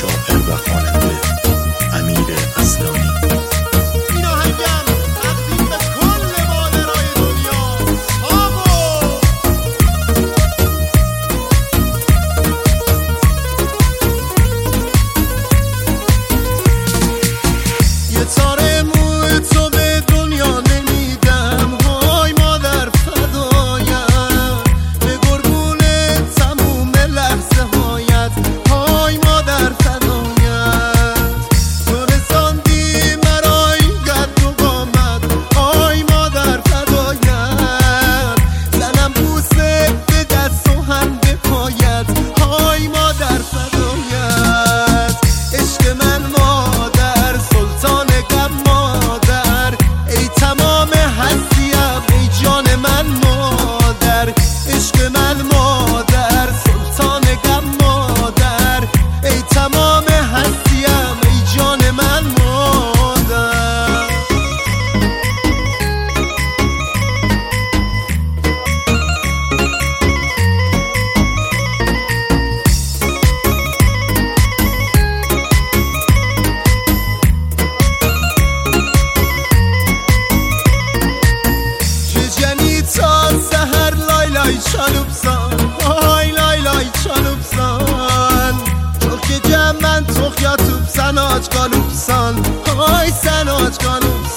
شاعر و خواننده امیر اصلانی. این آهنگم تقدیم به کل مادرای دنیا. یه تاره موی تو به دنیا نمیدم، های مادر فدایم، به قربون تموم لحظه هایت، های مادر فدایم. تو رساندی مرا این قد و قامت، های مادر فدایم. زنم بوسه به دست و هم به پایت، های مادر فدایم. عشق من مادر، سلطان غم مادر، ای تمام هستیم ای جان من مادر. عشق من مادر، سلطان غم مادر، ای تمام هستیم ای جان من مادر. جنی تا سحر لای لای چالوبسان، های لای لای چالوبسان. تو که جمن تو خیاتوب سن آج گالوبسان، های سن آج گالوبسان.